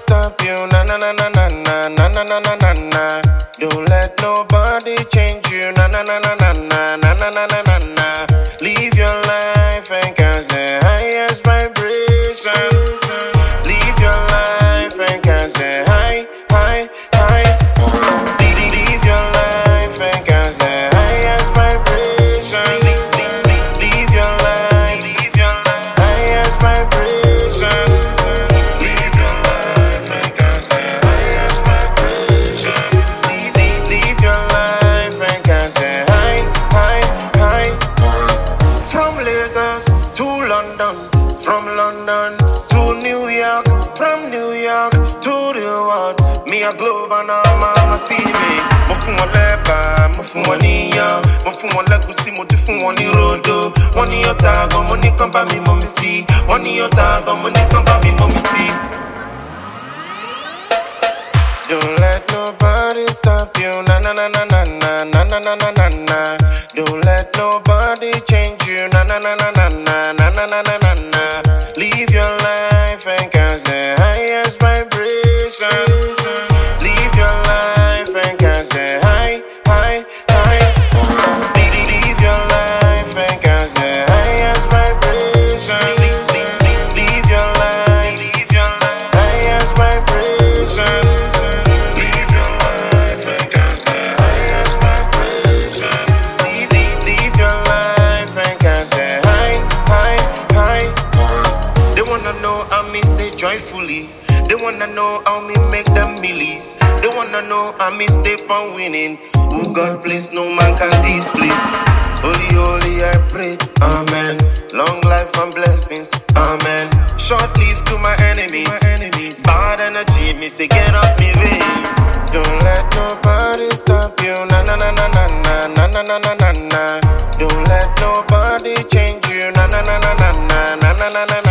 stop you. Na na na na na na na na na na na na. Don't let nobody change you. Na na na na na na na na na na na na. Live your life and catch the highest vibration. Live your life and catch the high, high, high. Live your life and catch the highest vibration. Live your life, highest vibration. Live your life and catch the highest vibration. Live your life and catch the high, high, high. From Lagos to London, from London to New York, from New York to the world. Me a globe and all mama see me. Mo fún wọn lẹ́bà, mo fún wọn níyàn, mo fún wọn lẹ́gùsí, mo tún fún wọn ní rodo. Wọ́n ní ọ̀tá gan, mo ní kán bá mi mọ́ mi sí. Wọ́n ní ọ̀tá gan, mo ní kán bá mi mọ́ mi sí. Don't let nobody stop you. Na na na na na na na na na na na na. Don't let nobody change you. Na na na na na na na na na na na na. Live your life and catch the highest vibration. Live your life and catch the high, high, high. Live your life and catch the highest vibration. Live your life, highest vibration. Live your life and catch the highest vibration. Live your life and catch the high, high, high. They wanna know how me stay joyfully. They wanna know how me make them millies. They wanna know how me stay on winning. Who God bless, no man can displease. Holy, holy, I pray, amen. Long life and blessings, amen. Short life to my enemies. Bad energy, me say get off me way. Don't let nobody stop you. Na na na na na na na na na na na na. Don't let nobody change you. Na na na na na na na na na na.